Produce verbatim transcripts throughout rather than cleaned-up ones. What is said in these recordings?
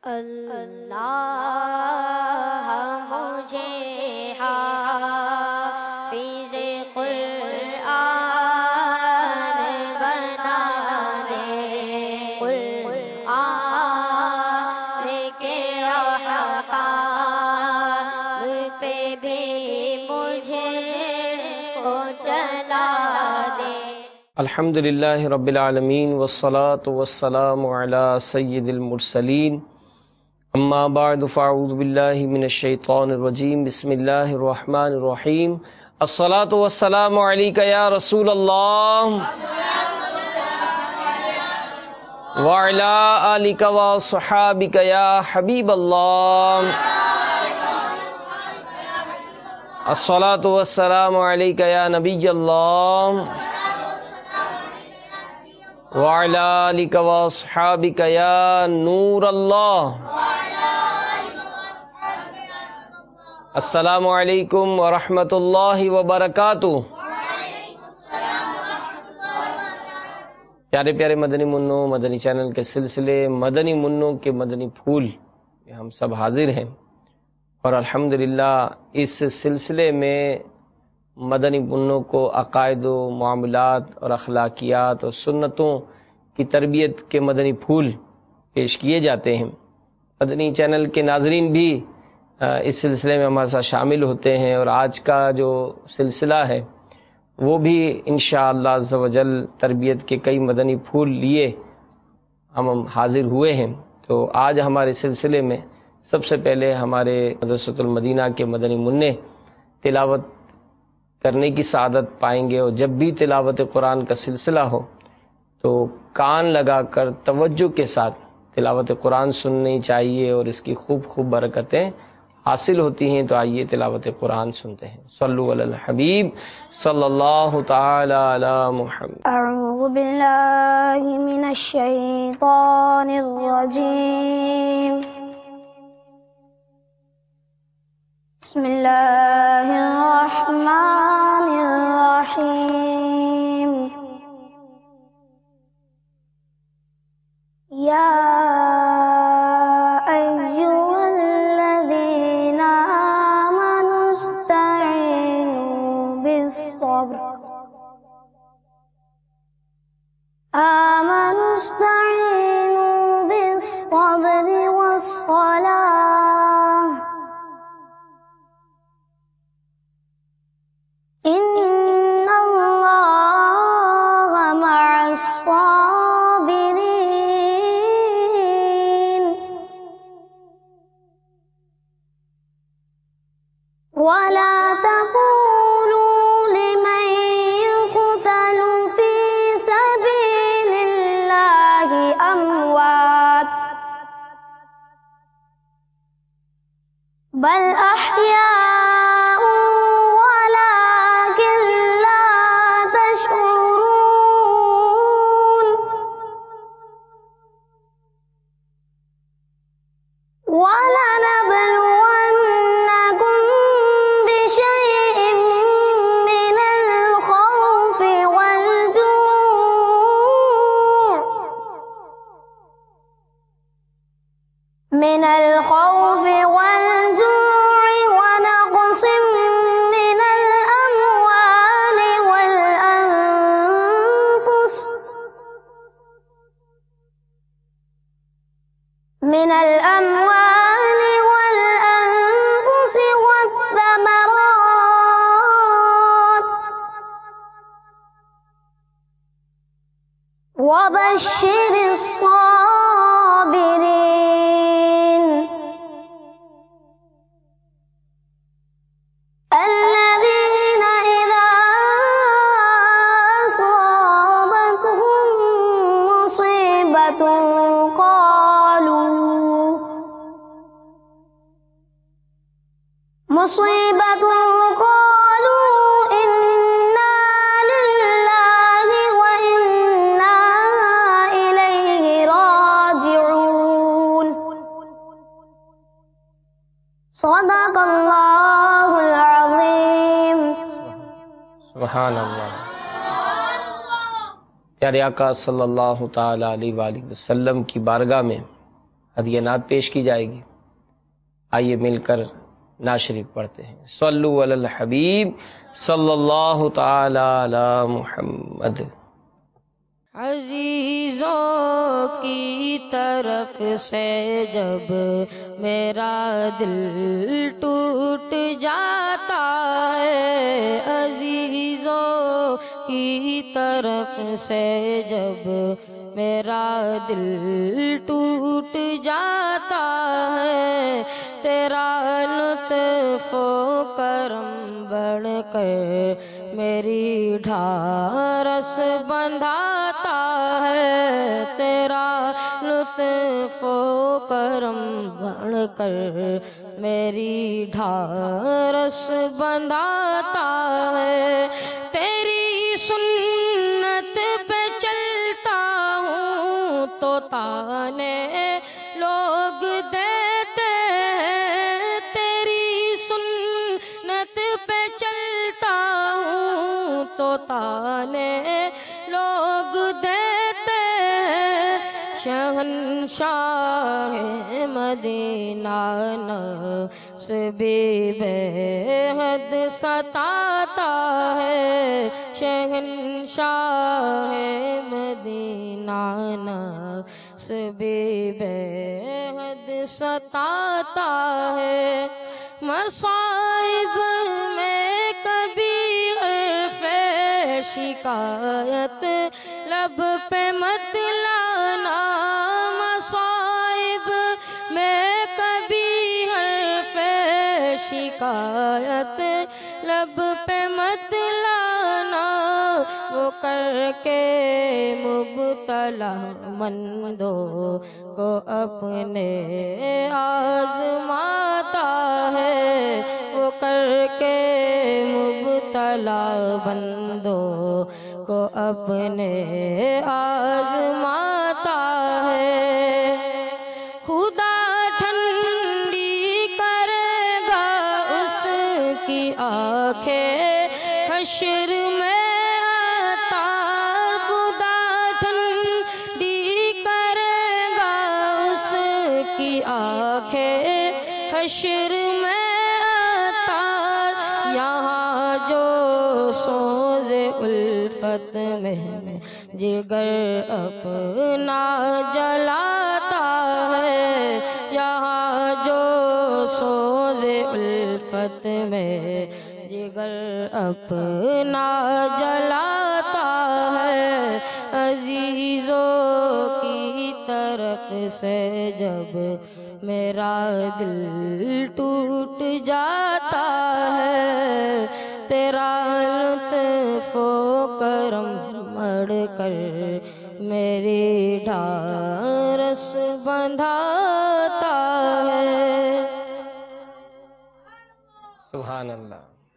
اللہ مجھے حافظ قرآن بنا دے، قرآن کے احکام پہ بھی مجھے کو چلا دے۔ الحمدللہ رب العالمین والصلاة والسلام علی سید المرسلین، اما بعد فاعوذ باللہ من الشیطان الرجیم، بسم اللہ الرحمن الرحیم۔ الصلاة والسلام علیک یا رسول اللہ وعلی آلک وصحابک یا حبیب اللہ۔ الصلاة والسلام علیک یا نبی اللہ وعلی آلک واصحابک یا نور اللہ۔ السلام علیکم ورحمۃ اللہ وبرکاتہ۔ پیارے پیارے مدنی منوں، مدنی چینل کے سلسلے مدنی منوں کے مدنی پھول میں ہم سب حاضر ہیں، اور الحمدللہ اس سلسلے میں مدنی منوں کو عقائد و معاملات اور اخلاقیات اور سنتوں کی تربیت کے مدنی پھول پیش کیے جاتے ہیں۔ مدنی چینل کے ناظرین بھی اس سلسلے میں ہمارے ساتھ شامل ہوتے ہیں، اور آج کا جو سلسلہ ہے وہ بھی انشاءاللہ عز و جل تربیت کے کئی مدنی پھول لیے ہم حاضر ہوئے ہیں۔ تو آج ہمارے سلسلے میں سب سے پہلے ہمارے مدرسۃ المدینہ کے مدنی منع تلاوت کرنے کی سعادت پائیں گے، اور جب بھی تلاوت قرآن کا سلسلہ ہو تو کان لگا کر توجہ کے ساتھ تلاوت قرآن سننی چاہیے، اور اس کی خوب خوب برکتیں حاصل ہوتی ہیں۔ تو آئیے تلاوت قرآن سنتے ہیں۔ صلو علی الحبیب صلی اللہ تعالی علی محمد۔ اعوذ باللہ من الشیطان الرجیم، بسم اللہ الرحمن الرحیم۔ یا ایھا الذین آمنوا استعینوا بالصبر آمنوا استعینوا بالصبر والصلاۃ ان اللہ مع الصابرین ولا تقولوا لمن يقتل في سبيل الله أموات بل أحياء ولكن لا تشعرون ولنبلونكم بشيء من الخوف والجوع من الخوف والجوع ونقص من الأموال والأنفس من الأموال والأنفس والثمرات وبشر الصابرين الذين إذا أصابتهم مصيبة قالوا مصيبة قالوا إنا لله وإنا إليه راجعون۔ صدق اللہ العظیم۔ سبحان اللہ۔ پیارے آقا صلی اللہ تعالی علیہ وآلہ وسلم کی بارگاہ میں ہدیہ نعت پیش کی جائے گی. آئیے مل کر نعت شریف پڑھتے ہیں. صلو علی الحبیب صلی اللہ تعالی علی محمد. عزیزوں کی طرف سے جب میرا دل ٹوٹ جاتا ہے، عزیزوں کی طرف سے جب میرا دل ٹوٹ جاتا ہے، تیرا لطف و کرم بڑھ کر میری ڈھارس بندھاتا ہے، تیرا لطف و کرم بڑھ کر میری ڈھارس بندھاتا ہے، تیری سنت پہ چلتا ہوں تو تانے لوگ دیتے ہیں، تیری سنت پہ چلتا ہوں تو تانے لوگ دیتے ہیں، شہنشاہ مدینہ نسبی بے حد ستاتا ہے، شہنشاہ مدینہ نسبی بے حد ستاتا ہے، مصائب میں کبھی حرف شکایت لب پہ مت لانا، مصائب میں کبھی حرف شکایت لب پہ مت لانا، وہ کر کے مبتلا مندوں کو اپنے آزماتا ہے، وہ کر کے مبتلا بندوں کو اپنے آزماتا ہے، خدا ٹھنڈی کرے گا اس کی آنکھیں حشر میں عطار، خدا ٹھنڈی کرے گا اس کی آنکھیں حشر میں عطار، یہاں جو سوز الفت میں جگر اپنا جلاتا ہے، یہاں جو سوز الفت میں جگر اپنا جلاتا ہے، عزیزوں کی طرف سے جب میرا دل ٹوٹ جاتا ہے، تیرا لطف و کرم بڑھ کر میری ڈھارس بندھاتا ہے. سبحان اللہ.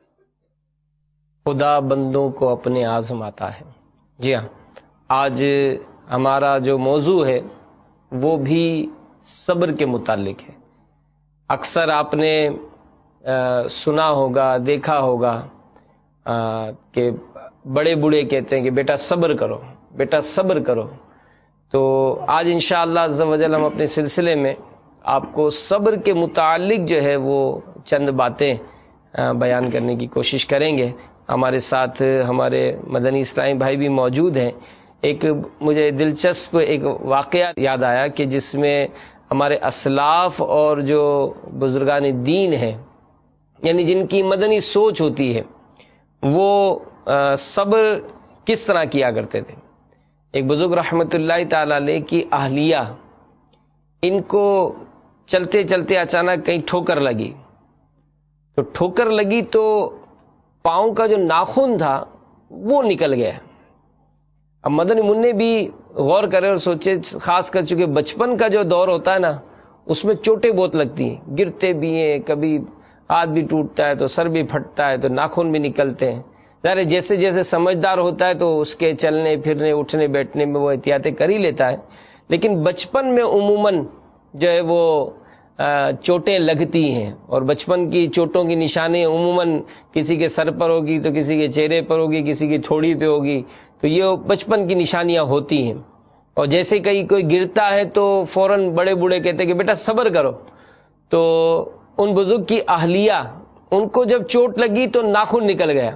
خدا بندوں کو اپنے آزماتا ہے. جی ہاں، آج ہمارا جو موضوع ہے وہ بھی صبر کے متعلق ہے. اکثر آپ نے سنا ہوگا، دیکھا ہوگا کہ بڑے بوڑھے کہتے ہیں کہ بیٹا صبر کرو، بیٹا صبر کرو. تو آج انشاءاللہ عز و جل ہم اپنے سلسلے میں آپ کو صبر کے متعلق جو ہے وہ چند باتیں بیان کرنے کی کوشش کریں گے. ہمارے ساتھ ہمارے مدنی اسلامی بھائی بھی موجود ہیں. ایک مجھے دلچسپ ایک واقعہ یاد آیا کہ جس میں ہمارے اسلاف اور جو بزرگان دین ہیں، یعنی جن کی مدنی سوچ ہوتی ہے، وہ صبر کس طرح کیا کرتے تھے. ایک بزرگ رحمت اللہ تعالی علیہ کی اہلیہ، ان کو چلتے چلتے اچانک کہیں ٹھوکر لگی. تو ٹھوکر لگی تو پاؤں کا جو ناخن تھا وہ نکل گیا. اب مدنی منع بھی غور کرے اور سوچے، خاص کر چونکہ بچپن کا جو دور ہوتا ہے نا، اس میں چوٹیں بہت لگتی ہیں، گرتے بھی ہیں، کبھی ہاتھ بھی ٹوٹتا ہے تو سر بھی پھٹتا ہے تو ناخن بھی نکلتے ہیں. ظاہر جیسے جیسے سمجھدار ہوتا ہے تو اس کے چلنے پھرنے اٹھنے بیٹھنے میں وہ احتیاطیں کر ہی لیتا ہے. لیکن بچپن میں عموماً جو ہے وہ چوٹیں لگتی ہیں، اور بچپن کی چوٹوں کی نشانی عموماً کسی کے سر پر ہوگی تو کسی کے چہرے پر ہوگی، کسی کی تھوڑی پہ ہوگی. تو یہ بچپن کی نشانیاں ہوتی ہیں. اور جیسے کہیں کوئی گرتا ہے تو فوراً بڑے بوڑھے کہتے کہ بیٹا صبر کرو. تو ان بزرگ کی اہلیہ، ان کو جب چوٹ لگی تو ناخن نکل گیا.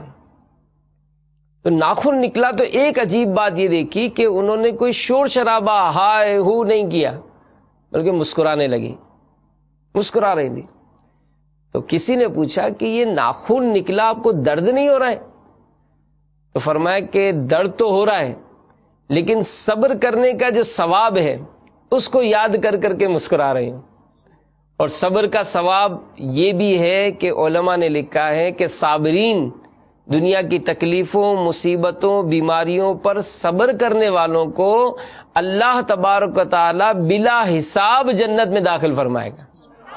تو ناخن نکلا تو ایک عجیب بات یہ دیکھی کہ انہوں نے کوئی شور شرابہ ہائے ہو نہیں کیا، بلکہ مسکرانے لگی، مسکرا رہی تھی. تو کسی نے پوچھا کہ یہ ناخن نکلا، آپ کو درد نہیں ہو رہا ہے؟ تو فرمایا کہ درد تو ہو رہا ہے، لیکن صبر کرنے کا جو ثواب ہے اس کو یاد کر کر کے مسکرا رہی ہوں. اور صبر کا ثواب یہ بھی ہے کہ علماء نے لکھا ہے کہ صابرین، دنیا کی تکلیفوں، مصیبتوں، بیماریوں پر صبر کرنے والوں کو اللہ تبارک و تعالی بلا حساب جنت میں داخل فرمائے گا.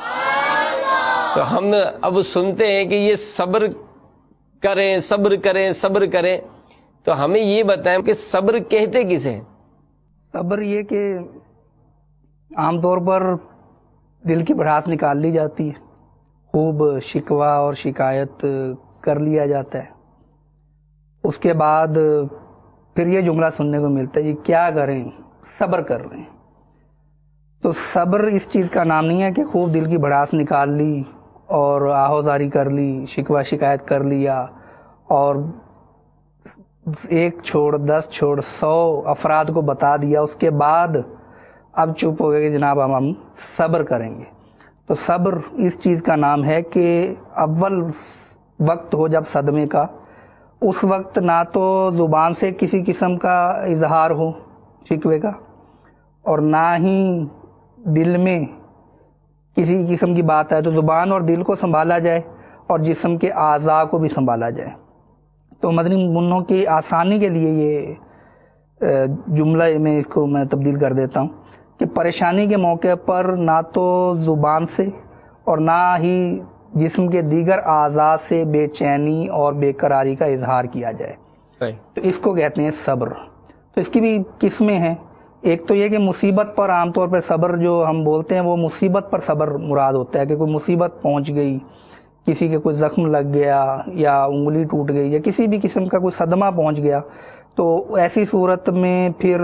تو ہم اب سنتے ہیں کہ یہ صبر کریں صبر کریں صبر کریں، تو ہمیں یہ بتائیں کہ صبر کہتے کسے؟ صبر یہ کہ عام طور پر دل کی بھڑاس نکال لی جاتی ہے، خوب شکوہ اور شکایت کر لیا جاتا ہے، اس کے بعد پھر یہ جملہ سننے کو ملتا ہے یہ کیا کریں، صبر کر رہے ہیں. تو صبر اس چیز کا نام نہیں ہے کہ خوب دل کی بھڑاس نکال لی اور آہوزاری کر لی، شکوہ شکایت کر لیا اور ایک چھوڑ دس چھوڑ سو افراد کو بتا دیا، اس کے بعد اب چپ ہو گئے کہ جناب ہم ہم صبر کریں گے. تو صبر اس چیز کا نام ہے کہ اول وقت ہو جب صدمے کا، اس وقت نہ تو زبان سے کسی قسم کا اظہار ہو شکوے کا، اور نہ ہی دل میں کسی قسم کی بات ہے، تو زبان اور دل کو سنبھالا جائے اور جسم کے اعضاء کو بھی سنبھالا جائے. تو مدنی منوں کی آسانی کے لیے یہ جملہ میں اس کو میں تبدیل کر دیتا ہوں کہ پریشانی کے موقع پر نہ تو زبان سے اور نہ ہی جسم کے دیگر اعضاء سے بے چینی اور بے قراری کا اظہار کیا جائے. تو اس کو کہتے ہیں صبر. تو اس کی بھی قسمیں ہیں. ایک تو یہ کہ مصیبت پر عام طور پر صبر جو ہم بولتے ہیں وہ مصیبت پر صبر مراد ہوتا ہے کہ کوئی مصیبت پہنچ گئی، کسی کے کوئی زخم لگ گیا یا انگلی ٹوٹ گئی یا کسی بھی قسم کا کوئی صدمہ پہنچ گیا، تو ایسی صورت میں پھر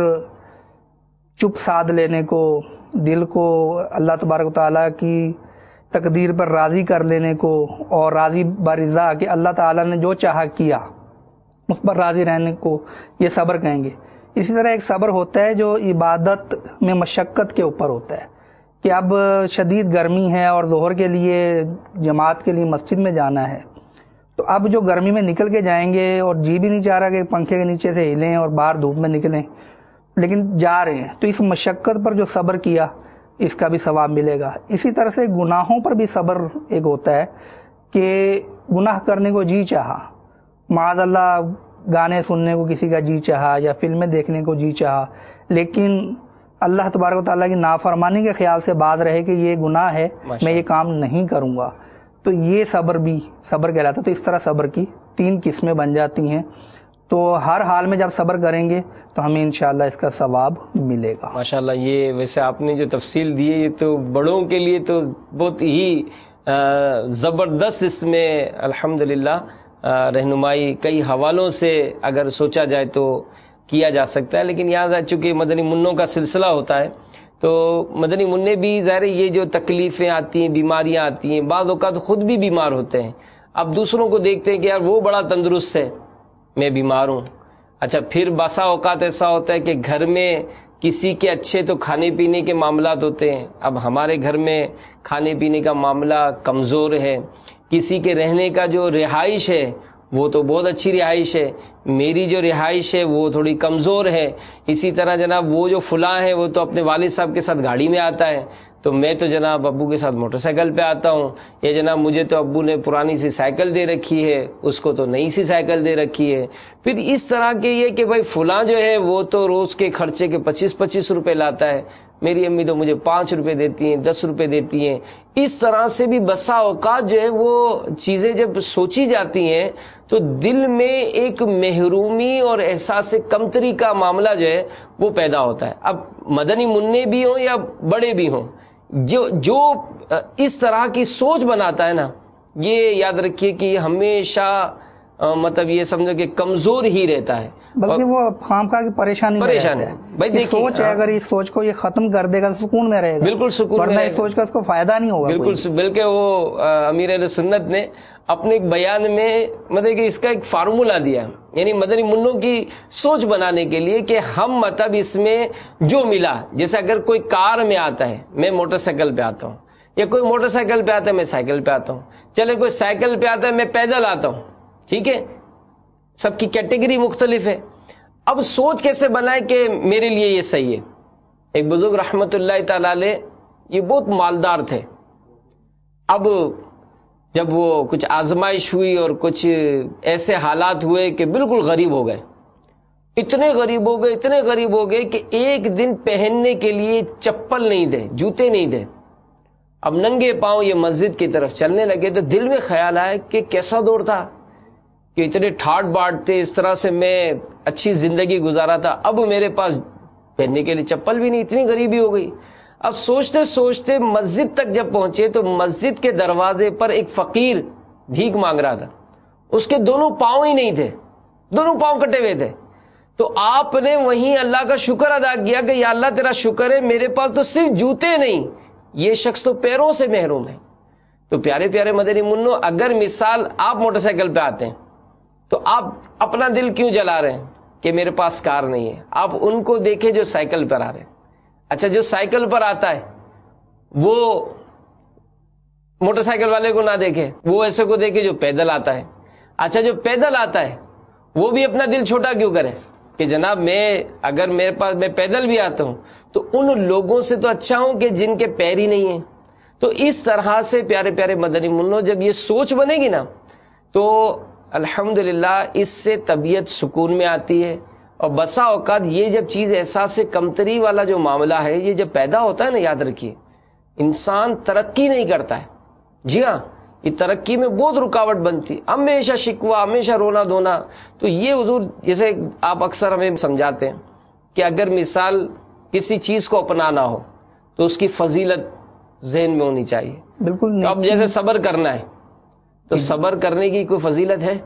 چپ سادھ لینے کو، دل کو اللہ تبارک و تعالیٰ کی تقدیر پر راضی کر لینے کو اور راضی برضا کہ اللہ تعالیٰ نے جو چاہا کیا اس پر راضی رہنے کو یہ صبر کہیں گے. اسی طرح ایک صبر ہوتا ہے جو عبادت میں مشقت کے اوپر ہوتا ہے کہ اب شدید گرمی ہے اور ظہر کے لیے جماعت کے لیے مسجد میں جانا ہے، تو اب جو گرمی میں نکل کے جائیں گے اور جی بھی نہیں چاہ رہا کہ پنکھے کے نیچے سے ہلیں اور باہر دھوپ میں نکلیں، لیکن جا رہے ہیں، تو اس مشقت پر جو صبر کیا اس کا بھی ثواب ملے گا. اسی طرح سے گناہوں پر بھی صبر ایک ہوتا ہے کہ گناہ کرنے کو جی چاہا، معاذ اللہ گانے سننے کو کسی کا جی چاہا یا فلمیں دیکھنے کو جی چاہا، لیکن اللہ تبارک و تعالیٰ کی نافرمانی کے خیال سے باز رہے کہ یہ گناہ ہے میں یہ کام نہیں کروں گا، تو یہ صبر بھی صبر کہلاتا ہے. تو اس طرح صبر کی تین قسمیں بن جاتی ہیں. تو ہر حال میں جب صبر کریں گے تو ہمیں انشاءاللہ اس کا ثواب ملے گا. ماشاءاللہ. یہ ویسے آپ نے جو تفصیل دی ہے یہ تو بڑوں کے لیے تو بہت ہی زبردست اس میں الحمدللہ رہنمائی کئی حوالوں سے اگر سوچا جائے تو کیا جا سکتا ہے. لیکن یہاں چونکہ مدنی منوں کا سلسلہ ہوتا ہے تو مدنی منع بھی ظاہر یہ جو تکلیفیں آتی ہیں، بیماریاں آتی ہیں، بعض اوقات خود بھی بیمار ہوتے ہیں. اب دوسروں کو دیکھتے ہیں کہ یار وہ بڑا تندرست ہے، میں بیمار ہوں. اچھا پھر باسا اوقات ایسا ہوتا ہے کہ گھر میں کسی کے اچھے تو کھانے پینے کے معاملات ہوتے ہیں، اب ہمارے گھر میں کھانے پینے کا معاملہ کمزور ہے، کسی کے رہنے کا جو رہائش ہے وہ تو بہت اچھی رہائش ہے، میری جو رہائش ہے وہ تھوڑی کمزور ہے. اسی طرح جناب وہ جو فلاں ہے وہ تو اپنے والد صاحب کے ساتھ گاڑی میں آتا ہے، تو میں تو جناب ابو کے ساتھ موٹر سائیکل پہ آتا ہوں، یا جناب مجھے تو ابو نے پرانی سی سائیکل دے رکھی ہے، اس کو تو نئی سی سائیکل دے رکھی ہے. پھر اس طرح کے یہ کہ بھائی فلاں جو ہے وہ تو روز کے خرچے کے پچیس پچیس روپے لاتا ہے، میری امی تو مجھے پانچ روپے دیتی ہیں، دس روپے دیتی ہیں. اس طرح سے بھی بسا اوقات جو ہے وہ چیزیں جب سوچی جاتی ہیں تو دل میں ایک محرومی اور احساس کمتری کا معاملہ جو ہے وہ پیدا ہوتا ہے. اب مدنی منع بھی ہوں یا بڑے بھی ہوں، جو جو اس طرح کی سوچ بناتا ہے نا، یہ یاد رکھیے کہ ہمیشہ مطلب یہ سمجھو کہ کمزور ہی رہتا ہے، بلکہ وہ خامخواہ کی پریشانی پریشان ہے. بھائی دیکھیے سوچ ہے، اگر اس سوچ کو یہ ختم کر دے گا تو سکون میں رہے گا، بالکل سکون ورنہ میں اس سوچ کا اس کو فائدہ نہیں ہوگا. بالکل. بلکہ وہ امیر اہل سنت نے اپنے ایک بیان میں مطلب کہ اس کا ایک فارمولہ دیا، یعنی مدنی منوں کی سوچ بنانے کے لیے کہ ہم مطلب اس میں جو ملا، جیسے اگر کوئی کار میں آتا ہے، میں موٹر سائیکل پہ آتا ہوں، یا کوئی موٹر سائیکل پہ آتا ہے میں سائیکل پہ آتا ہوں، چلے کوئی سائیکل پہ آتا ہے میں پیدل آتا ہوں، ٹھیک ہے، سب کی کیٹیگری مختلف ہے. اب سوچ کیسے بنائے کہ میرے لیے یہ صحیح ہے. ایک بزرگ رحمت اللہ تعالی علیہ یہ بہت مالدار تھے. اب جب وہ کچھ آزمائش ہوئی اور کچھ ایسے حالات ہوئے کہ بالکل غریب ہو گئے، اتنے غریب ہو گئے اتنے غریب ہو گئے کہ ایک دن پہننے کے لیے چپل نہیں دے، جوتے نہیں دے. اب ننگے پاؤں یہ مسجد کی طرف چلنے لگے تو دل میں خیال آیا کہ کیسا دور تھا کہ اتنے ٹھاٹ باٹ تھے، اس طرح سے میں اچھی زندگی گزارا تھا، اب میرے پاس پہننے کے لیے چپل بھی نہیں، اتنی غریبی ہو گئی. اب سوچتے سوچتے مسجد تک جب پہنچے تو مسجد کے دروازے پر ایک فقیر بھیک مانگ رہا تھا، اس کے دونوں پاؤں ہی نہیں تھے، دونوں پاؤں کٹے ہوئے تھے. تو آپ نے وہیں اللہ کا شکر ادا کیا کہ یا اللہ تیرا شکر ہے میرے پاس تو صرف جوتے نہیں، یہ شخص تو پیروں سے محروم ہے. تو پیارے پیارے مدنی منو، اگر مثال آپ موٹر سائیکل پہ آتے ہیں تو آپ اپنا دل کیوں جلا رہے ہیں کہ میرے پاس کار نہیں ہے؟ آپ ان کو دیکھیں جو سائیکل پر آ رہے ہیں. اچھا جو سائیکل پر آتا ہے وہ موٹر سائیکل والے کو نہ دیکھے، وہ ایسے کو دیکھے جو پیدل آتا ہے. اچھا جو پیدل آتا ہے وہ بھی اپنا دل چھوٹا کیوں کرے کہ جناب میں اگر میرے پاس میں پیدل بھی آتا ہوں تو ان لوگوں سے تو اچھا ہوں کہ جن کے پیر ہی نہیں ہیں. تو اس طرح سے پیارے پیارے مدنی منو جب یہ سوچ بنے گی نا تو الحمدللہ اس سے طبیعت سکون میں آتی ہے. اور بسا اوقات یہ جب چیز احساس کمتری والا جو معاملہ ہے یہ جب پیدا ہوتا ہے نا، یاد رکھیے انسان ترقی نہیں کرتا ہے. جی ہاں، یہ ترقی میں بہت رکاوٹ بنتی، ہمیشہ شکوہ، ہمیشہ رونا دھونا. تو یہ حضور جیسے آپ اکثر ہمیں سمجھاتے ہیں کہ اگر مثال کسی چیز کو اپنانا ہو تو اس کی فضیلت ذہن میں ہونی چاہیے. بالکل. اب جیسے صبر کرنا ہے تو صبر کرنے کی کوئی فضیلت ہے؟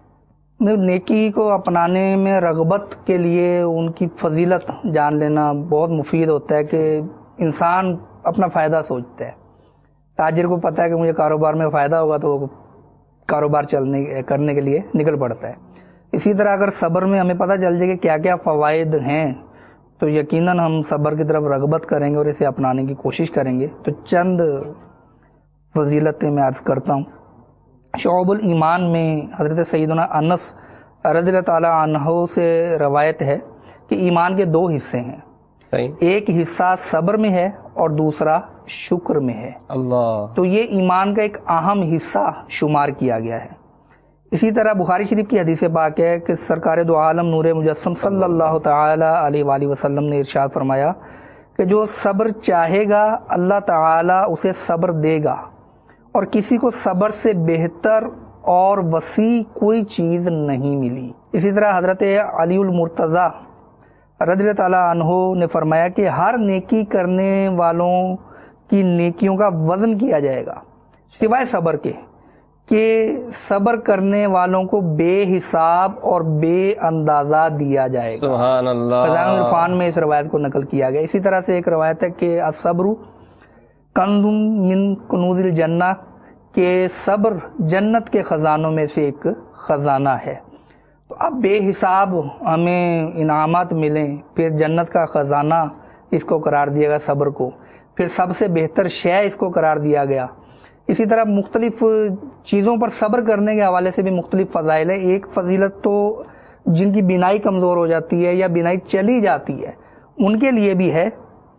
نیکی کو اپنانے میں رغبت کے لیے ان کی فضیلت جان لینا بہت مفید ہوتا ہے کہ انسان اپنا فائدہ سوچتا ہے. تاجر کو پتا ہے کہ مجھے کاروبار میں فائدہ ہوگا تو وہ کاروبار چلنے کرنے کے لیے نکل پڑتا ہے. اسی طرح اگر صبر میں ہمیں پتہ چل جائے کہ کیا کیا فوائد ہیں تو یقیناً ہم صبر کی طرف رغبت کریں گے اور اسے اپنانے کی کوشش کریں گے. تو چند فضیلتیں میں عرض کرتا ہوں. شعب الایمان میں حضرت سیدنا انس رضی اللہ تعالی عنہ سے روایت ہے کہ ایمان کے دو حصے ہیں. صحیح. ایک حصہ صبر میں ہے اور دوسرا شکر میں ہے. اللہ. تو یہ ایمان کا ایک اہم حصہ شمار کیا گیا ہے. اسی طرح بخاری شریف کی حدیث پاک ہے کہ سرکار دو عالم نور مجسم صلی اللہ تعالی علیہ وآلہ وسلم نے ارشاد فرمایا کہ جو صبر چاہے گا اللہ تعالی اسے صبر دے گا، اور کسی کو صبر سے بہتر اور وسیع کوئی چیز نہیں ملی. اسی طرح حضرت علی المرتضی رضی اللہ تعالی عنہ نے فرمایا کہ ہر نیکی کرنے والوں کی نیکیوں کا وزن کیا جائے گا سوائے صبر کے، کہ صبر کرنے والوں کو بے حساب اور بے اندازہ دیا جائے گا. سبحان اللہ. خزائن عرفان میں اس روایت کو نقل کیا گیا. اسی طرح سے ایک روایت ہے کہ الصبر کنز من کنوز الجنہ، کہ صبر جنت کے خزانوں میں سے ایک خزانہ ہے. تو اب بے حساب ہمیں انعامات ملیں، پھر جنت کا خزانہ اس کو قرار دیا گیا صبر کو، پھر سب سے بہتر شے اس کو قرار دیا گیا. اسی طرح مختلف چیزوں پر صبر کرنے کے حوالے سے بھی مختلف فضائل ہیں. ایک فضیلت تو جن کی بینائی کمزور ہو جاتی ہے یا بینائی چلی جاتی ہے ان کے لیے بھی ہے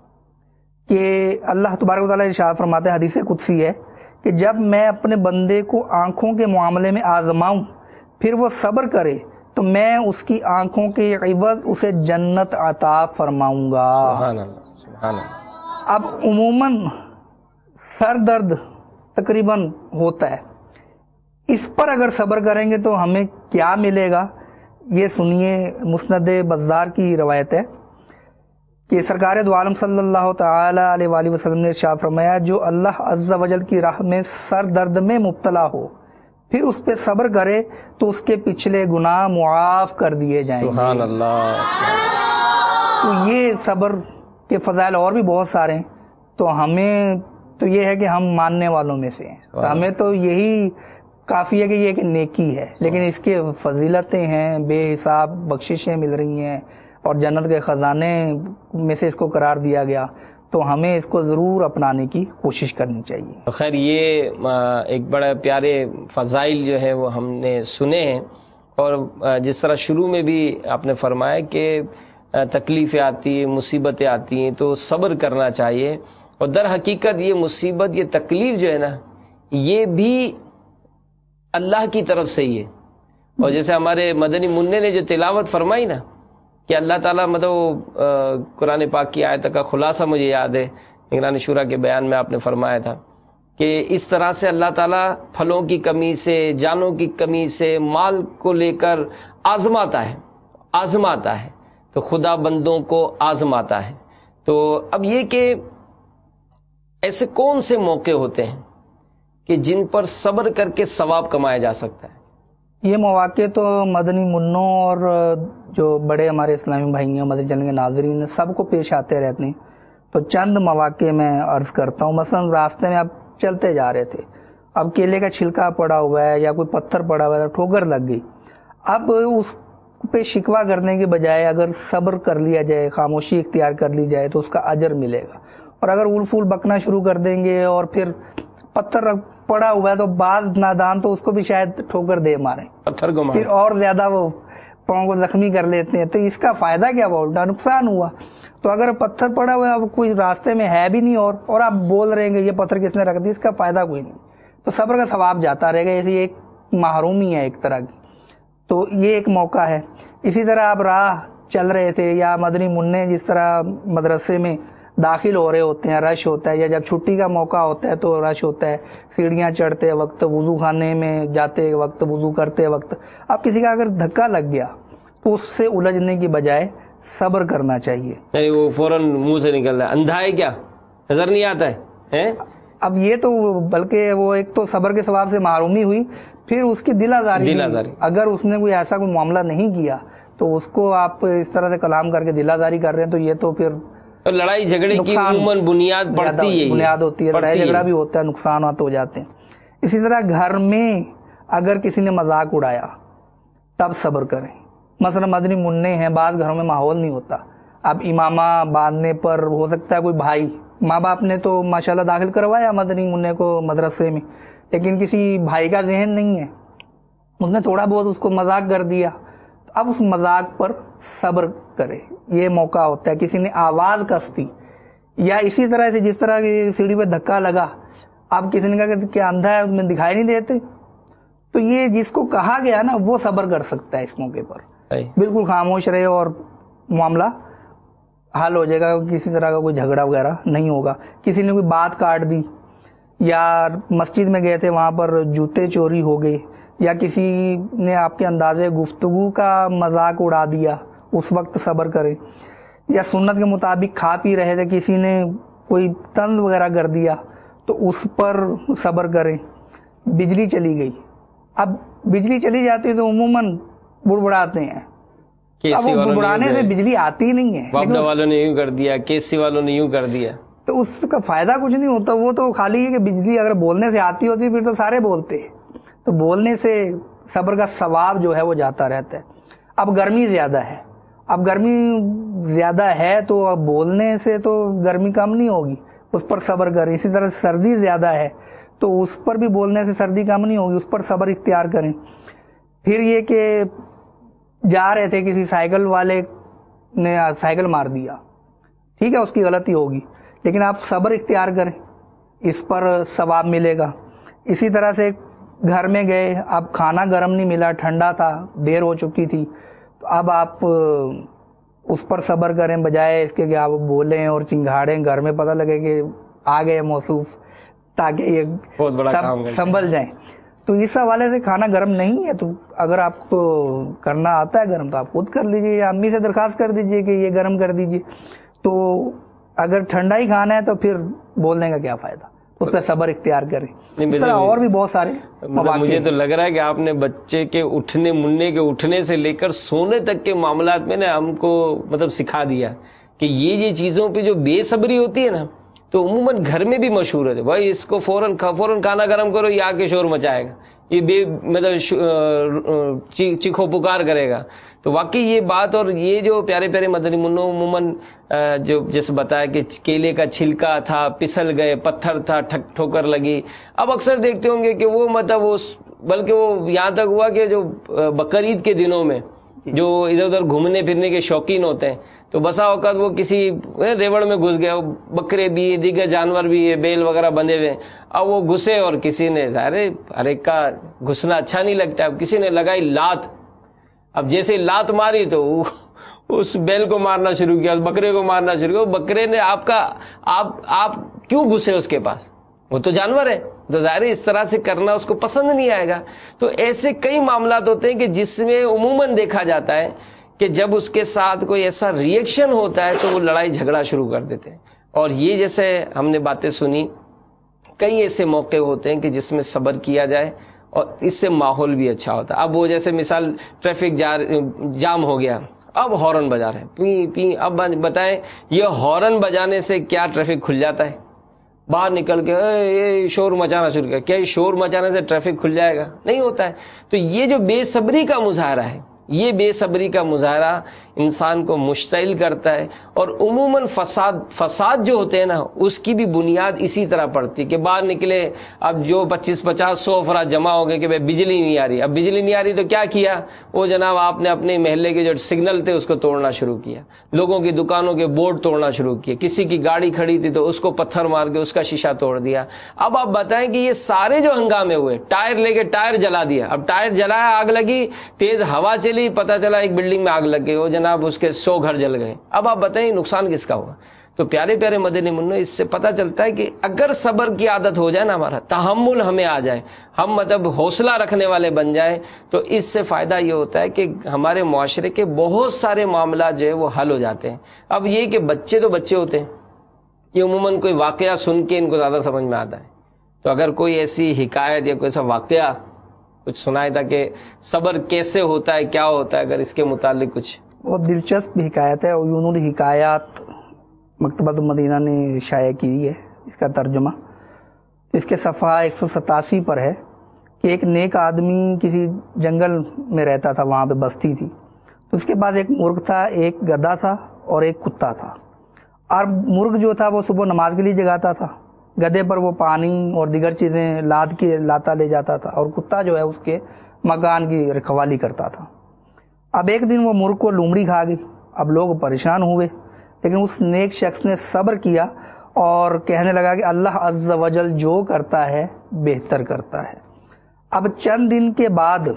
کہ اللہ تبارک و تعالیٰ ارشاد فرماتے ہیں، حدیث قدسی ہے کہ جب میں اپنے بندے کو آنکھوں کے معاملے میں آزماؤں پھر وہ صبر کرے تو میں اس کی آنکھوں کے عوض اسے جنت عطا فرماؤں گا. سبحان اللہ. سبحان اللہ. اب عموماً سر درد تقریباً ہوتا ہے، اس پر اگر صبر کریں گے تو ہمیں کیا ملے گا یہ سنیے. مسند بزار کی روایت ہے کہ سرکار دو عالم صلی اللہ تعالی علیہ وآلہ وسلم نے ارشاد فرمایا جو اللہ عز و جل کی راہ میں سر درد میں مبتلا ہو پھر اس پہ صبر کرے تو اس کے پچھلے گناہ معاف کر دیے جائیں گے. سبحان اللہ. تو یہ صبر کے فضائل اور بھی بہت سارے ہیں. تو ہمیں تو یہ ہے کہ ہم ماننے والوں میں سے ہیں, تو ہمیں تو یہی کافی ہے کہ یہ ایک نیکی ہے, لیکن اس کے فضیلتیں ہیں, بے حساب بخششیں مل رہی ہیں اور جنت کے خزانے میں سے اس کو قرار دیا گیا, تو ہمیں اس کو ضرور اپنانے کی کوشش کرنی چاہیے. خیر, یہ ایک بڑے پیارے فضائل جو ہے وہ ہم نے سنے ہیں, اور جس طرح شروع میں بھی آپ نے فرمایا کہ تکلیفیں آتی ہیں, مصیبتیں آتی ہیں, تو صبر کرنا چاہیے. اور در حقیقت یہ مصیبت, یہ تکلیف جو ہے نا, یہ بھی اللہ کی طرف سے ہی ہے. اور جیسے ہمارے مدنی منع نے جو تلاوت فرمائی نا کہ اللہ تعالیٰ, مطلب قرآن پاک کی آیت کا خلاصہ مجھے یاد ہے, نگران شورا کے بیان میں آپ نے فرمایا تھا کہ اس طرح سے اللہ تعالیٰ پھلوں کی کمی سے, جانوں کی کمی سے, مال کو لے کر آزماتا ہے آزماتا ہے تو خدا بندوں کو آزماتا ہے. تو اب یہ کہ ایسے کون سے موقع ہوتے ہیں کہ جن پر صبر کر کے ثواب کمایا جا سکتا ہے؟ یہ مواقع تو مدنی منوں اور جو بڑے ہمارے اسلامی بھائی ہیں, مدنی چینل کے ناظرین, سب کو پیش آتے رہتے ہیں. تو چند مواقع میں عرض کرتا ہوں. مثلا راستے میں آپ چلتے جا رہے تھے, اب کیلے کا چھلکا پڑا ہوا ہے یا کوئی پتھر پڑا ہوا ہے, ٹھوکر لگ گئی. اب اس پہ شکوہ کرنے کے بجائے اگر صبر کر لیا جائے, خاموشی اختیار کر لی جائے, تو اس کا اجر ملے گا. اور اگر اول پھول بکنا شروع کر دیں گے اور پھر پتھر پڑا ہوا ہے, تو بعض نادان تو اس کو بھی شاید ٹھوکر دے مارے, پتھر کو مارے, پھر اور زیادہ وہ پاؤں کو زخمی کر لیتے ہیں. تو اس کا فائدہ کیا ہوا, الٹا نقصان ہوا. تو اگر پتھر پڑا ہوا ہے, اب کوئی راستے میں ہے بھی نہیں, اور اور آپ بول رہے ہیں کہ یہ پتھر کس نے رکھ دیا, اس کا فائدہ کوئی نہیں. تو صبر کا ثواب جاتا رہے گا. ایسی ایک محرومی ہے ایک طرح کی. تو یہ ایک موقع ہے. اسی طرح آپ راہ چل رہے تھے یا مدنی منع جس طرح مدرسے میں داخل ہو رہے ہوتے ہیں, رش ہوتا ہے, یا جب چھٹی کا موقع ہوتا ہے تو رش ہوتا ہے, سیڑھیاں چڑھتے وقت, وضو خانے میں جاتے وقت, وضو کرتے وقت, اب کسی کا اگر دھکا لگ گیا تو اس سے الجھنے کی بجائے صبر کرنا چاہیے. نہیں, وہ فوراً منہ سے نکل رہا ہے, اندھا ہے کیا, نظر نہیں آتا ہے. اب یہ تو بلکہ وہ ایک تو صبر کے ثواب سے محرومی ہوئی, پھر اس کی دل آزاری. اگر اس نے کوئی ایسا کوئی معاملہ نہیں کیا تو اس کو آپ اس طرح سے کلام کر کے دل آزاری کر رہے ہیں, تو یہ تو پھر لڑائی جھگڑے کی عموماً بنیاد پڑتی ہے, بنیاد ہوتی ہے, لڑائی جھگڑا بھی ہوتا ہے, نقصانات ہو جاتے ہیں. اسی طرح گھر میں اگر کسی نے مذاق اڑایا تب صبر کریں. مثلا مدنی منع ہیں, بعض گھروں میں ماحول نہیں ہوتا, اب امامہ باندھنے پر ہو سکتا ہے کوئی بھائی, ماں باپ نے تو ماشاءاللہ داخل کروایا مدنی منع کو مدرسے میں, لیکن کسی بھائی کا ذہن نہیں ہے, اس نے تھوڑا بہت اس کو مذاق کر دیا, تو اب اس مذاق پر صبر کرے. یہ موقع ہوتا ہے. کسی نے آواز کس دی, یا اسی طرح سے جس طرح کی سیڑھی پہ دھکا لگا, اب کسی نے کہا کہ کیا اندھا ہے, اس میں دکھائی نہیں دیتے, تو یہ جس کو کہا گیا نا وہ صبر کر سکتا ہے اس موقع پر. بالکل خاموش رہے اور معاملہ حل ہو جائے گا, کسی طرح کا کوئی جھگڑا وغیرہ نہیں ہوگا. کسی نے کوئی بات کاٹ دی, یا مسجد میں گئے تھے وہاں پر جوتے چوری ہو گئے, یا کسی نے آپ کے اندازے گفتگو کا مذاق اڑا دیا, اس وقت صبر کریں. یا سنت کے مطابق کھا پی رہے تھے, کسی نے کوئی طنز وغیرہ کر دیا تو اس پر صبر کریں. بجلی چلی گئی, اب بجلی چلی جاتی ہے تو عموماً بڑبڑاتے ہیں, اب وہ بڑبڑانے سے بجلی آتی نہیں ہے, واپڈا والوں نے یوں کر دیا, کیسی والوں نے یوں کر دیا, تو اس کا فائدہ کچھ نہیں ہوتا. وہ تو خالی ہے کہ بجلی اگر بولنے سے آتی ہوتی پھر تو سارے بولتے, تو بولنے سے صبر کا ثواب جو ہے وہ جاتا رہتا ہے. اب گرمی زیادہ ہے, اب گرمی زیادہ ہے تو اب بولنے سے تو گرمی کم نہیں ہوگی, اس پر صبر کریں. اسی طرح سردی زیادہ ہے تو اس پر بھی بولنے سے سردی کم نہیں ہوگی, اس پر صبر اختیار کریں. پھر یہ کہ جا رہے تھے, کسی سائیکل والے نے سائیکل مار دیا, ٹھیک ہے اس کی غلطی ہوگی, لیکن آپ صبر اختیار کریں, اس پر ثواب ملے گا. اسی طرح سے گھر میں گئے, اب کھانا گرم نہیں ملا, ٹھنڈا تھا, دیر ہو چکی تھی, تو اب آپ اس پر صبر کریں بجائے اس کے کہ آپ بولیں اور چنگھاڑیں, گھر میں پتہ لگے کہ آ گئے موصوف, تاکہ یہ بہت بڑا کام سنبھل جائیں. تو اس حوالے سے کھانا گرم نہیں ہے, تو اگر آپ کو کرنا آتا ہے گرم تو آپ خود کر لیجئے, یا امی سے درخواست کر دیجئے کہ یہ گرم کر دیجئے. تو اگر ٹھنڈا ہی کھانا ہے تو پھر بولنے کا کیا فائدہ, اس پہ صبر اختیار کریں. نہیں، اس طرح اور بھی بہت سارے مطلب مجھے تو لگ رہا ہے کہ آپ نے بچے کے اٹھنے مننے کے اٹھنے سے لے کر سونے تک کے معاملات میں نا ہم کو مطلب سکھا دیا کہ یہ یہ چیزوں پہ جو بے صبری ہوتی ہے نا تو عموماً گھر میں بھی مشہور ہے. بھائی اس کو فوراً فوراً کھانا گرم کرو، یہ آ کے شور مچائے گا، یہ بے مطلب چیخو پکار کرے گا. تو واقعی یہ بات، اور یہ جو پیارے پیارے مدنی منوں عموماً جو جیسے بتایا کہ کیلے کا چھلکا تھا، پسل گئے، پتھر تھا، ٹھک ٹھوکر لگی. اب اکثر دیکھتے ہوں گے کہ وہ مطلب وہ بلکہ وہ یہاں تک ہوا کہ جو بقرعید کے دنوں میں جو ادھر ادھر گھومنے پھرنے کے شوقین ہوتے ہیں تو بسا اوقات وہ کسی ریوڑ میں گھس گئے، بکرے بھی دیگر جانور بھی بیل وغیرہ بندھے ہوئے، اب وہ گھسے اور کسی نے ارے ہر ایک کا گھسنا اچھا نہیں لگتا، اب کسی نے لگائی لات. اب جیسے لات ماری تو اس بیل کو مارنا شروع کیا، اس بکرے کو مارنا شروع کیا. بکرے نے آپ کا آپ آپ کیوں گھسے اس کے پاس؟ وہ تو جانور ہے، تو ظاہر ہے اس طرح سے کرنا اس کو پسند نہیں آئے گا. تو ایسے کئی معاملات ہوتے ہیں کہ جس میں عموماً دیکھا جاتا ہے کہ جب اس کے ساتھ کوئی ایسا ری ایکشن ہوتا ہے تو وہ لڑائی جھگڑا شروع کر دیتے ہیں. اور یہ جیسے ہم نے باتیں سنی، کئی ایسے موقع ہوتے ہیں کہ جس میں صبر کیا جائے اور اس سے ماحول بھی اچھا ہوتا ہے. اب وہ جیسے مثال ٹریفک جام ہو گیا، اب ہارن بجا رہے ہیں پی پی. اب بتائیں یہ ہارن بجانے سے کیا ٹریفک کھل جاتا ہے؟ باہر نکل کے اے شور مچانا شروع کیا، کیا شور مچانے سے ٹریفک کھل جائے گا؟ نہیں ہوتا ہے. تو یہ جو بے صبری کا مظاہرہ ہے، یہ بے صبری کا مظاہرہ انسان کو مشتعل کرتا ہے. اور عموماً فساد فساد جو ہوتے ہیں نا اس کی بھی بنیاد اسی طرح پڑتی کہ باہر نکلے، اب جو پچیس پچاس سو افراد جمع ہو گئے کہ بھائی بجلی نہیں آ رہی. اب بجلی نہیں آ رہی تو کیا کیا؟ وہ جناب آپ نے اپنے محلے کے جو سگنل تھے اس کو توڑنا شروع کیا، لوگوں کی دکانوں کے بورڈ توڑنا شروع کیے، کسی کی گاڑی کھڑی تھی تو اس کو پتھر مار کے اس کا شیشہ توڑ دیا. اب آپ بتائیں کہ یہ سارے جو ہنگامے ہوئے، ٹائر لے کے ٹائر جلا دیا. اب ٹائر جلایا، آگ لگی، تیز ہوا چلی، پتہ چلا ایک بلڈنگ میں آگ لگ گئی، وہ جناب اس کے سو گھر جل گئے. اب آپ بتائیں نقصان کس کا ہوا؟ تو پیارے پیارے مدنی منوں، اس سے پتہ چلتا ہے کہ اگر صبر کی عادت ہو جائے نا، ہمارا تحمل ہمیں آ جائے، ہم مطلب حوصلہ رکھنے والے بن جائیں، تو اس سے فائدہ یہ ہوتا ہے کہ ہمارے معاشرے کے بہت سارے معاملات جو ہے وہ حل ہو جاتے ہیں. اب یہ کہ بچے تو بچے ہوتے ہیں، یہ عموماً کوئی واقعہ سن کے ان کو زیادہ سمجھ میں آتا ہے. تو اگر کوئی ایسی حکایت یا کوئی ایسا واقعہ کچھ سنائے تھا کہ صبر کیسے ہوتا ہے، کیا ہوتا ہے، اگر اس کے متعلق کچھ. بہت دلچسپ حکایت ہے، اور یونون حکایات مکتبۃ المدینہ نے شائع کی ہے اس کا ترجمہ. اس کے صفحہ ایک سو ستاسی پر ہے کہ ایک نیک آدمی کسی جنگل میں رہتا تھا، وہاں پہ بستی تھی. تو اس کے پاس ایک مرغ تھا، ایک گدھا تھا اور ایک کتا تھا. اور مرغ جو تھا وہ صبح نماز کے لیے جگاتا تھا، گدھے پر وہ پانی اور دیگر چیزیں لاد کے لاتا لے جاتا تھا، اور کتا جو ہے اس کے مکان کی رکھوالی کرتا تھا. اب ایک دن وہ مرغ کو لومڑی کھا گئی. اب لوگ پریشان ہوئے، لیکن اس نیک شخص نے صبر کیا اور کہنے لگا کہ اللہ عز و جل جو کرتا ہے بہتر کرتا ہے. اب چند دن کے بعد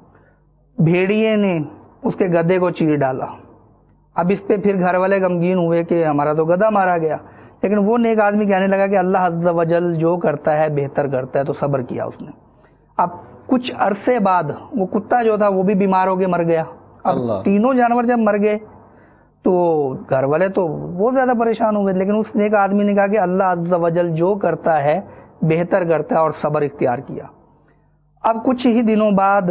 بھیڑیے نے اس کے گدھے کو چیر ڈالا. اب اس پہ پھر گھر والے غمگین ہوئے کہ ہمارا تو گدھا مارا گیا، لیکن وہ نیک آدمی کہنے لگا کہ اللہ عز و جل جو کرتا ہے بہتر کرتا ہے، تو صبر کیا اس نے. اب کچھ عرصے بعد وہ کتا جو تھا وہ بھی بیمار ہو کے مر گیا. اب تینوں جانور جب مر گئے تو گھر والے تو بہت زیادہ پریشان ہو گئے، لیکن اس نیک آدمی نے کہا کہ اللہ عز و جل جو کرتا ہے بہتر کرتا ہے، اور صبر اختیار کیا. اب کچھ ہی دنوں بعد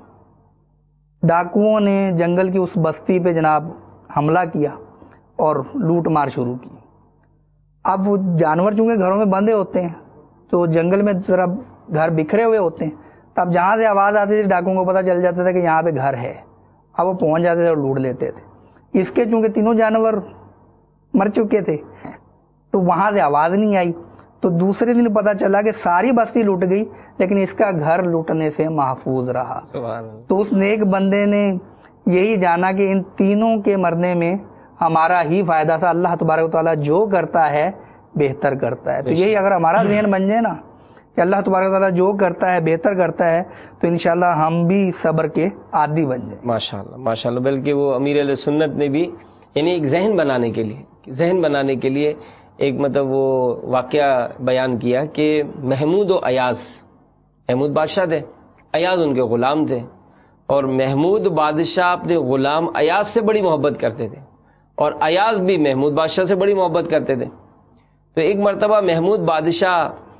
ڈاکوؤں نے جنگل کی اس بستی پہ جناب حملہ کیا اور لوٹ مار شروع کی. اب جانور چونکہ گھروں میں بندھے ہوتے ہیں تو جنگل میں ذرا گھر بکھرے ہوئے ہوتے ہیں، تو اب جہاں سے آواز آتی تھی ڈاکوؤں کو پتہ چل جاتا تھا کہ یہاں پہ گھر ہے. اب وہ پہنچ جاتے تھے اور لوٹ لیتے تھے. اس کے چونکہ تینوں جانور مر چکے تھے تو وہاں سے آواز نہیں آئی. تو دوسرے دن پتہ چلا کہ ساری بستی لوٹ گئی، لیکن اس کا گھر لوٹنے سے محفوظ رہا. تو اس نیک بندے نے یہی جانا کہ ان تینوں کے مرنے میں ہمارا ہی فائدہ تھا. اللہ تبارک و تعالیٰ جو کرتا ہے بہتر کرتا ہے. تو یہی اگر ہمارا ذہن بن جائے نا کہ اللہ تبارک و تعالیٰ جو کرتا ہے بہتر کرتا ہے، تو انشاءاللہ ہم بھی صبر کے عادی بن جائیں. ماشاءاللہ ماشاءاللہ. بلکہ وہ امیر اہل سنت نے بھی یعنی ایک ذہن بنانے کے لیے ذہن بنانے کے لیے ایک مطلب وہ واقعہ بیان کیا کہ محمود و ایاز، محمود بادشاہ تھے، ایاز ان کے غلام تھے، اور محمود بادشاہ اپنے غلام ایاز سے بڑی محبت کرتے تھے، اور ایاز بھی محمود بادشاہ سے بڑی محبت کرتے تھے. تو ایک مرتبہ محمود بادشاہ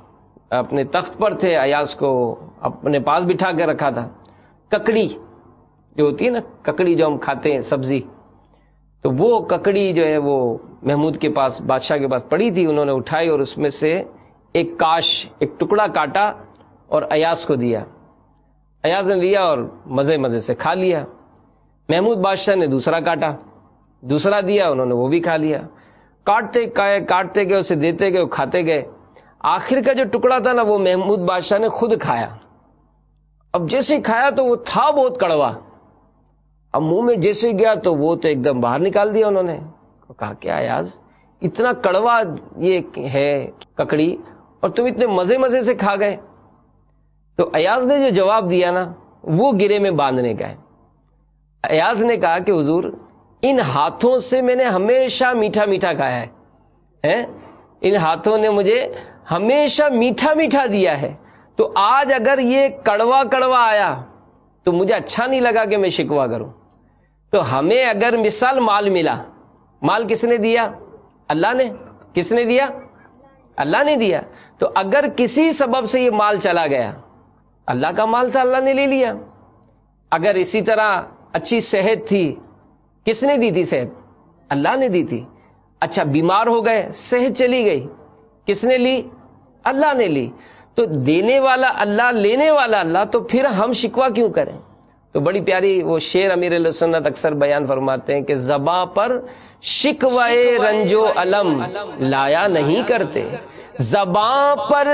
اپنے تخت پر تھے، ایاز کو اپنے پاس بٹھا کے رکھا تھا. ککڑی جو ہوتی ہے نا، ککڑی جو ہم کھاتے ہیں سبزی، تو وہ ککڑی جو ہے وہ محمود کے پاس، بادشاہ کے پاس پڑی تھی. انہوں نے اٹھائی اور اس میں سے ایک کاش، ایک ٹکڑا کاٹا اور ایاز کو دیا. ایاز نے لیا اور مزے مزے سے کھا لیا. محمود بادشاہ نے دوسرا کاٹا، دوسرا دیا، انہوں نے وہ بھی کھا لیا. کاٹتے گئے کاٹتے گئے، اسے دیتے گئے، کھاتے گئے. آخر کا جو ٹکڑا تھا نا، وہ محمود بادشاہ نے خود کھایا. اب جیسے کھایا تو وہ تھا بہت کڑوا. اب منہ میں جیسے گیا تو وہ تو ایک دم باہر نکال دیا. انہوں نے کہا کیا ایاز، اتنا کڑوا یہ ہے ککڑی اور تم اتنے مزے مزے سے کھا گئے. تو ایاز نے جو جواب دیا نا، وہ گرے میں باندھنے کا ہے. ایاز نے کہا کہ حضور، ان ہاتھوں سے میں نے ہمیشہ میٹھا میٹھا کھایا ہے، ان ہاتھوں نے مجھے ہمیشہ میٹھا میٹھا دیا ہے، تو آج اگر یہ کڑوا کڑوا آیا تو مجھے اچھا نہیں لگا کہ میں شکوا کروں. تو ہمیں اگر مثال مال ملا، مال کس نے دیا؟ اللہ نے. کس نے دیا؟ اللہ نے دیا. تو اگر کسی سبب سے یہ مال چلا گیا، اللہ کا مال تھا، اللہ نے لے لیا. اگر اسی طرح اچھی صحت تھی، کس نے دی تھی صحت؟ اللہ نے دی تھی. اچھا بیمار ہو گئے، صحت چلی گئی، کس نے لی؟ اللہ نے لی. تو دینے والا اللہ، لینے والا اللہ، تو پھر ہم شکوا کیوں کریں؟ تو بڑی پیاری وہ شعر امیر علیہ سنت اکثر بیان فرماتے ہیں کہ زباں پر شکوائے رنج و علم لایا نہیں کرتے، زباں پر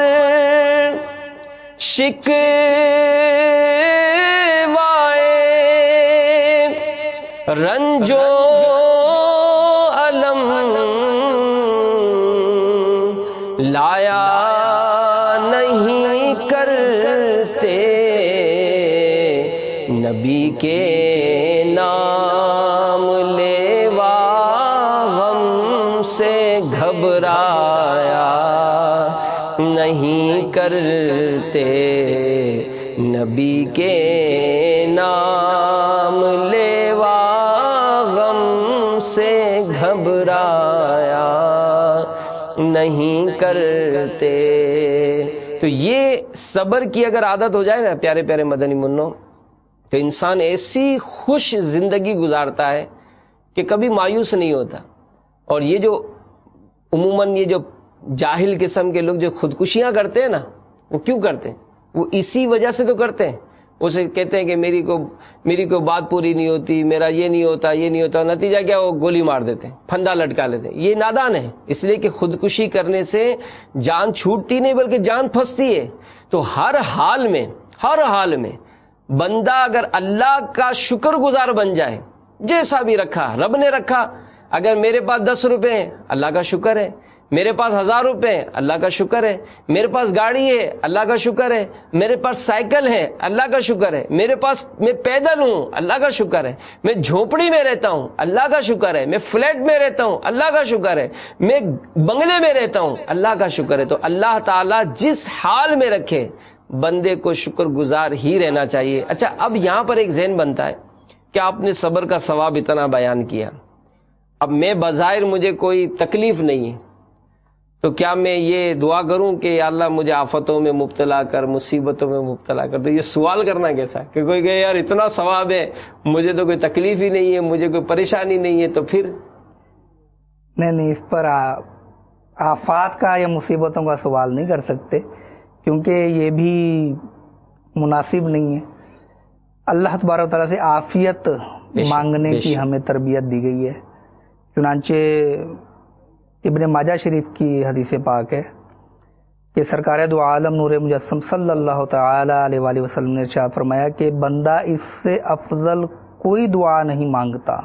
شکوائے رنج و علم لایا نہیں کرتے، نبی کے نام لیوا غم سے گھبرایا نہیں کرتے، نبی کے نام لیوا غم سے گھبرایا نہیں کرتے. تو یہ صبر کی اگر عادت ہو جائے نا پیارے پیارے مدنی منوں، تو انسان ایسی خوش زندگی گزارتا ہے کہ کبھی مایوس نہیں ہوتا. اور یہ جو عموماً یہ جو جاہل قسم کے لوگ جو خودکشیاں کرتے ہیں نا، وہ کیوں کرتے ہیں؟ وہ اسی وجہ سے تو کرتے ہیں. اسے کہتے ہیں کہ میری کو میری کوئی بات پوری نہیں ہوتی، میرا یہ نہیں ہوتا، یہ نہیں ہوتا، نتیجہ کیا؟ وہ گولی مار دیتے ہیں، پھندا لٹکا لیتے ہیں. یہ نادان ہے، اس لیے کہ خودکشی کرنے سے جان چھوٹتی نہیں بلکہ جان پھنستی ہے. تو ہر حال میں ہر حال میں بندہ اگر اللہ کا شکر گزار بن جائے، جیسا بھی رکھا رب نے رکھا. اگر میرے پاس دس روپے ہیں، اللہ کا شکر ہے. میرے پاس ہزار روپے ہیں، اللہ کا شکر ہے. میرے پاس گاڑی ہے، اللہ کا شکر ہے. میرے پاس سائیکل ہے، اللہ کا شکر ہے. میرے پاس میں پیدل ہوں، اللہ کا شکر ہے. میں جھونپڑی میں رہتا ہوں، اللہ کا شکر ہے. میں فلیٹ میں رہتا ہوں، اللہ کا شکر ہے. میں بنگلے میں رہتا ہوں، اللہ کا شکر ہے. تو اللہ تعالیٰ جس حال میں رکھے، بندے کو شکر گزار ہی رہنا چاہیے. اچھا، اب یہاں پر ایک ذہن بنتا ہے کہ آپ نے صبر کا ثواب اتنا بیان کیا، اب میں بظاہر مجھے کوئی تکلیف نہیں ہے، تو کیا میں یہ دعا کروں کہ یا اللہ مجھے آفتوں میں مبتلا کر، مصیبتوں میں مبتلا کر؟ تو یہ سوال کرنا کیسا ہے کہ کوئی کہے یار اتنا ثواب ہے، مجھے تو کوئی تکلیف ہی نہیں ہے، مجھے کوئی پریشانی نہیں ہے، تو پھر نہیں نہیں اس پر آفات کا یا مصیبتوں کا سوال نہیں کر سکتے، کیونکہ یہ بھی مناسب نہیں ہے. اللہ تبارک و تعالیٰ سے عافیت مانگنے کی ہمیں تربیت دی گئی ہے. چنانچہ ابن ماجہ شریف کی حدیث پاک ہے کہ سرکار دو عالم نور مجسم صلی اللہ تعالی علیہ وآلہ وسلم نے ارشاد فرمایا کہ بندہ اس سے افضل کوئی دعا نہیں مانگتا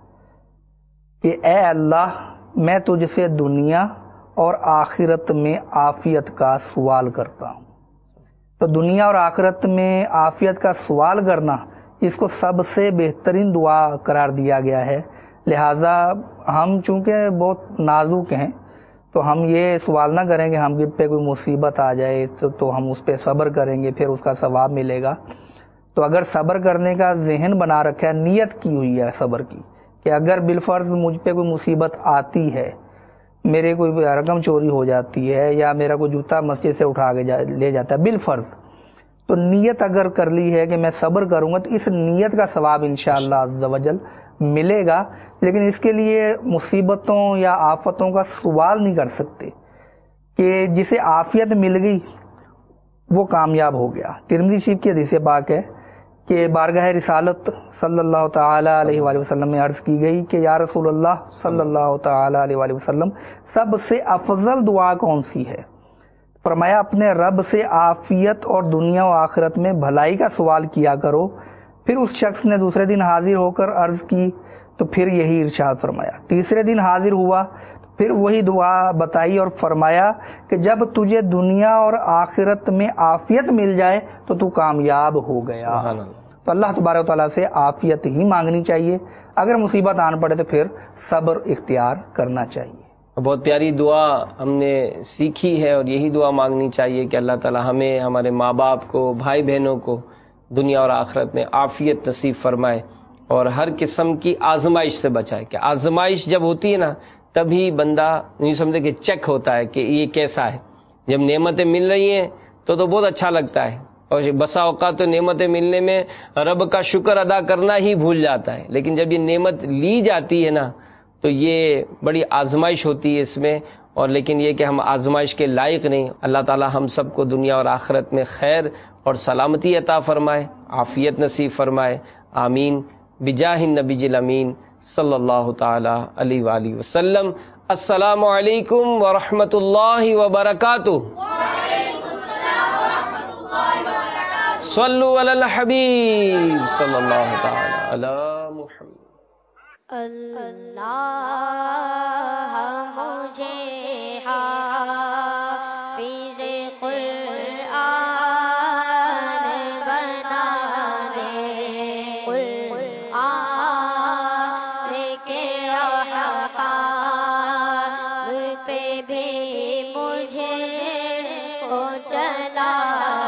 کہ اے اللہ میں تجھ سے دنیا اور آخرت میں عافیت کا سوال کرتا ہوں. تو دنیا اور آخرت میں عافیت کا سوال کرنا اس کو سب سے بہترین دعا قرار دیا گیا ہے. لہٰذا ہم چونکہ بہت نازک ہیں تو ہم یہ سوال نہ کریں کہ ہم پہ کوئی مصیبت آ جائے تو, تو ہم اس پہ صبر کریں گے پھر اس کا ثواب ملے گا. تو اگر صبر کرنے کا ذہن بنا رکھا ہے، نیت کی ہوئی ہے صبر کی کہ اگر بالفرض مجھ پہ کوئی مصیبت آتی ہے، میرے کوئی رقم چوری ہو جاتی ہے یا میرا کوئی جوتا مسجد سے اٹھا کے جا, لے جاتا ہے بالفرض، تو نیت اگر کر لی ہے کہ میں صبر کروں گا تو اس نیت کا ثواب انشاءاللہ عز و جل ملے گا، لیکن اس کے لیے مصیبتوں یا آفتوں کا سوال نہیں کر سکتے کہ جسے عافیت مل گئی وہ کامیاب ہو گیا۔ ترمذی شریف کی حدیث پاک ہے کہ بارگاہ رسالت صلی اللہ تعالی علیہ وآلہ وسلم میں عرض کی گئی کہ یا رسول اللہ صلی اللہ تعالی علیہ وآلہ وسلم سب سے افضل دعا کون سی ہے؟ فرمایا اپنے رب سے عافیت اور دنیا و آخرت میں بھلائی کا سوال کیا کرو۔ پھر اس شخص نے دوسرے دن حاضر ہو کر عرض کی تو پھر یہی ارشاد فرمایا۔ تیسرے دن حاضر ہوا، پھر وہی دعا بتائی اور فرمایا کہ جب تجھے دنیا اور آخرت میں عافیت مل جائے تو تو کامیاب ہو گیا۔ تو اللہ تبارک و تعالیٰ سے عافیت ہی مانگنی چاہیے، اگر مصیبت آن پڑے تو پھر صبر اختیار کرنا چاہیے۔ بہت پیاری دعا ہم نے سیکھی ہے اور یہی دعا مانگنی چاہیے کہ اللہ تعالیٰ ہمیں، ہمارے ماں باپ کو، بھائی بہنوں کو دنیا اور آخرت میں عافیت نصیب فرمائے اور ہر قسم کی آزمائش سے بچائے۔ کہ آزمائش جب ہوتی ہے نا تبھی بندہ نہیں سمجھے کہ چیک ہوتا ہے کہ یہ کیسا ہے۔ جب نعمتیں مل رہی ہیں تو تو بہت اچھا لگتا ہے، اور بسا اوقات تو نعمتیں ملنے میں رب کا شکر ادا کرنا ہی بھول جاتا ہے، لیکن جب یہ نعمت لی جاتی ہے نا تو یہ بڑی آزمائش ہوتی ہے اس میں، اور لیکن یہ کہ ہم آزمائش کے لائق نہیں۔ اللہ تعالی ہم سب کو دنیا اور آخرت میں خیر اور سلامتی عطا فرمائے، عافیت نصیب فرمائے، آمین بجاہ النبی الامین صلی اللہ تعالی علیہ وآلہ وسلم۔ السلام علیکم ورحمۃ اللہ وبرکاتہ۔ صلو علی الحبیب صلی اللہ تعالی علی محمد۔ اللہ مجھے حافظ قرآن بنا دے، قرآن کے احکام پہ بھی مجھے کو چلا